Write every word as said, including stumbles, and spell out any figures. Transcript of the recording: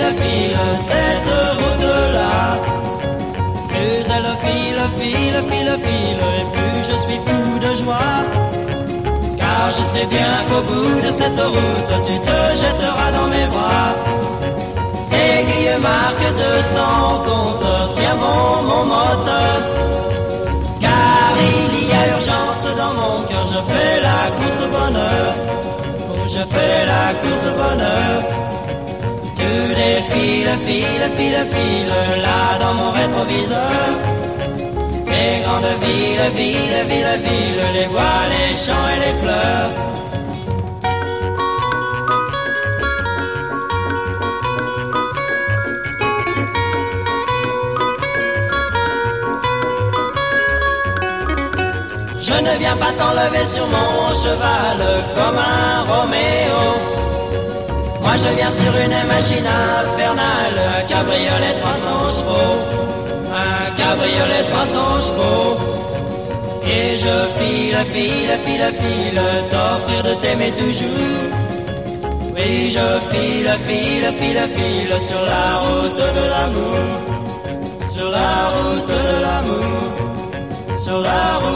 file, file, cette route-là. Plus elle file, file, file, file, et plus je suis fou de joie. Car je sais bien qu'au bout de cette route, tu te jetteras dans mes bras. Aiguille marque deux cents compteur, tiens bon mon moteur. Car il y a urgence dans mon cœur, je fais la course au bonheur. Oh, je fais la course au bonheur. Tu défiles, file, file, file, là dans mon rétroviseur. Les grandes villes, villes, villes, villes, les bois, les champs et les fleurs. Je ne viens pas t'enlever sur mon cheval comme un Roméo. Moi je viens sur une machine infernale, un cabriolet trois cents chevaux. Un cabriolet trois cents chevaux. Et je file, file, file, file, t'offrir de t'aimer toujours. Oui, je file, file, file, file, sur la route de l'amour. Sur la route de l'amour. Sur la route